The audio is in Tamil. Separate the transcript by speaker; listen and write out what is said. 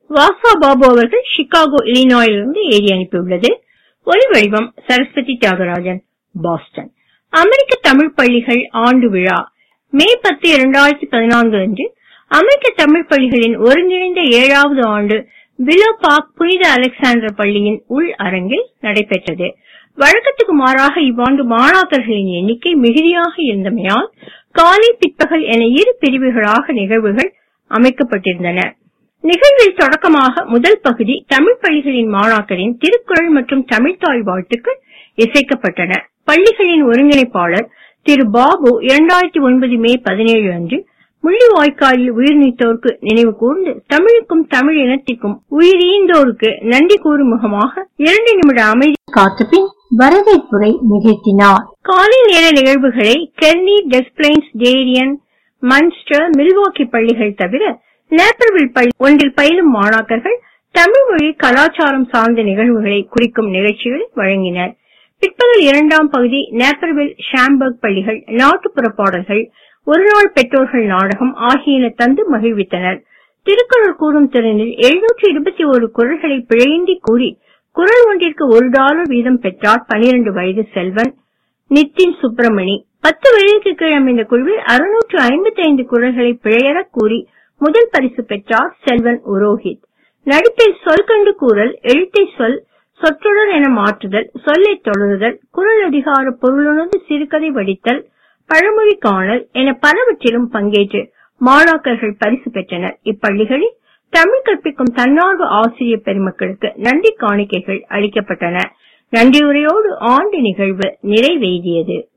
Speaker 1: வாசா பாபு அவர்கள் சிகாகோ இலினாயிலிருந்து எழுதி அனுப்பியுள்ளது. ஒலி வடிவம் சரஸ்வதி தியாகராஜன், பாஸ்டன். அமெரிக்க தமிழ் பள்ளிகள் ஆண்டு விழா மே 10, 2014 அன்று அமெரிக்க தமிழ் பள்ளிகளின் ஒருங்கிணைந்த 7வது ஆண்டு வில்லோ பார்க் புனித அலெக்சாண்டர் பள்ளியின் உள் அரங்கில் நடைபெற்றது. வழக்கத்துக்கு மாறாக இவ்வாண்டு மாணாக்கர்களின் எண்ணிக்கை மிகுதியாக இருந்தமையால் காலை பிற்பகல் என 2 பிரிவுகளாக நிகழ்வுகள் அமைக்கப்பட்டிருந்தன. நிகழ்வில் தொடக்கமாக முதல் பகுதி தமிழ் பள்ளிகளின் மாணாக்கரின் திருக்குறள் மற்றும் தமிழ்த்தாய் வாழ்த்துக்கள் இசைக்கப்பட்டன. பள்ளிகளின் ஒருங்கிணைப்பாளர் திரு பாபு 2009 மே 17 அன்று முள்ளிவாய்க்காலில் உயிர் நீத்தோருக்கு நினைவு கூர்ந்து தமிழுக்கும் தமிழ் இனத்திற்கும் உயிரீந்தோருக்கு நன்றி கூறும் முகமாக 2 நிமிட அமைதி காத்த பின் வரவேற்புரை நிகழ்த்தினார். காலை நேர நிகழ்வுகளை Kearney, Des Plaines, Darien, Munster, Milwaukee பள்ளிகள் தவிர நேப்பர்வில் பள்ளி ஒன்றில் பயிலும் மாணாக்கர்கள் தமிழ் மொழி கலாச்சாரம் சார்ந்த நிகழ்வுகளை குறிக்கும் நிகழ்ச்சிகளை வழங்கினர். பிற்பகல் 2ஆம் பகுதி நேப்பர்வில், ஷாம்பர்க் பள்ளிகள் நாட்டுப்புற பாடல்கள், ஒருநாள் பெற்றோர்கள் நாடகம் ஆகியன தந்து மகிழ்வித்தனர். திருக்குறள் கூறும் திறனில் 721 குறள்களை பிழையின்றி கூறி குறள் ஒன்றிற்கு $1 வீதம் பெற்றார் 12 வயது செல்வன் நித்தின் சுப்பிரமணி. 10 வயதுக்கு கீழ் அமைந்த குழுவில் 655 குறள்களை பிழையற கூறி முதல் பரிசு பெற்றார் செல்வன் உரோஹித். நடிப்பில் சொல் கண்டு கூறல், எழுத்தை சொல், சொற்றொடர் என மாற்றுதல், சொல்லை தொடருதல், குறள் அதிகார பொருளுணர்ந்து சிறுகதை வடித்தல், பழமொழி காணல் என பலவற்றிலும் பங்கேற்று மாணாக்கர்கள் பரிசு பெற்றனர். இப்பள்ளிகளில் தமிழ் கற்பிக்கும் தன்னார்வ ஆசிரியர் பெருமக்களுக்கு நன்றி காணிக்கைகள் அளிக்கப்பட்டன. நன்றியுரையோடு ஆண்டு நிகழ்வு நிறைவேறியது.